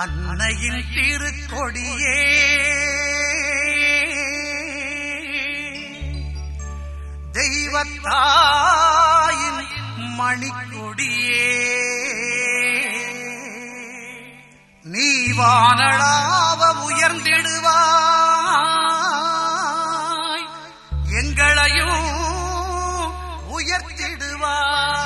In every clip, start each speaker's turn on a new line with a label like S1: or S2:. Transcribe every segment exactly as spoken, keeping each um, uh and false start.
S1: அன்னையின் திருக்கொடியே தெய்வத்தாயின் மணிக்கொடியே நீ வானளாவ உயர்ந்திடுவாய் எங்களையும் உயர்த்திடுவாய்.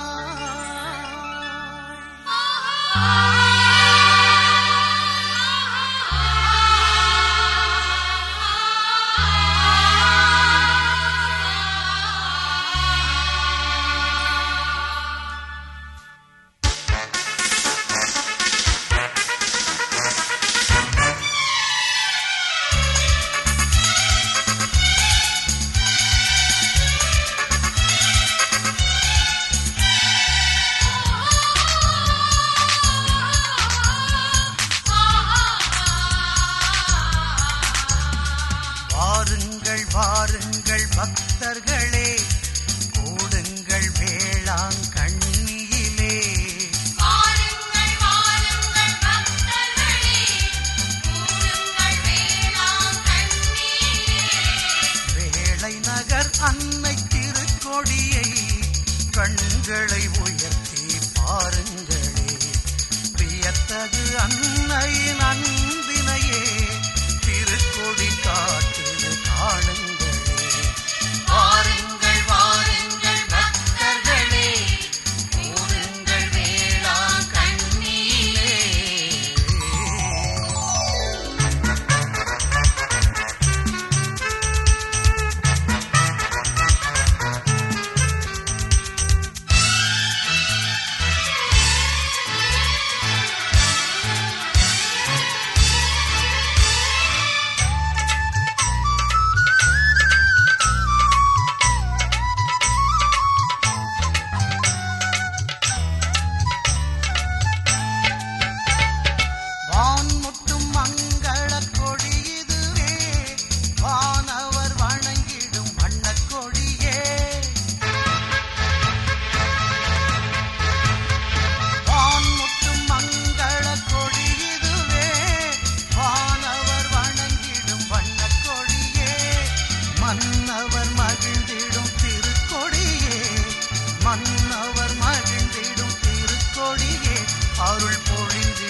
S1: வாருங்கள் வாருங்கள் பக்தர்களே, கூடுங்கள் வேளாங்கண்ணியிலே.
S2: வாருங்கள் வாருங்கள் பக்தர்களே, கூடுங்கள் வேளாங்கண்ணியிலே.
S1: வேளை நகர் அன்னை திருக்கொடியை கண்களை உயர்த்தி பாருங்களே. வியத்தகு அன்னையின் அன்பினையே திருக்கொடி காட்டுது காணுங்களே. வாருங்கள் வாருங்கள் பக்தர்களே, கூடுங்கள் வேளாங்கண்ணியிலே. வான்முட்டும் மங்களக் கொடி இதுவே, வானவர் வணங்கிடும் வண்ணக் கொடியே. வான்முட்டும் மங்களக் கொடி இதுவே, வானவர் வணங்கிடும் வண்ணக் கொடியே. மன்னவர் மகிழ்ந்திடும் திருக்கொடியே, மன்னவர் மகிழ்ந்திடும் திருக்கொடியே. அருள் பொழிந்து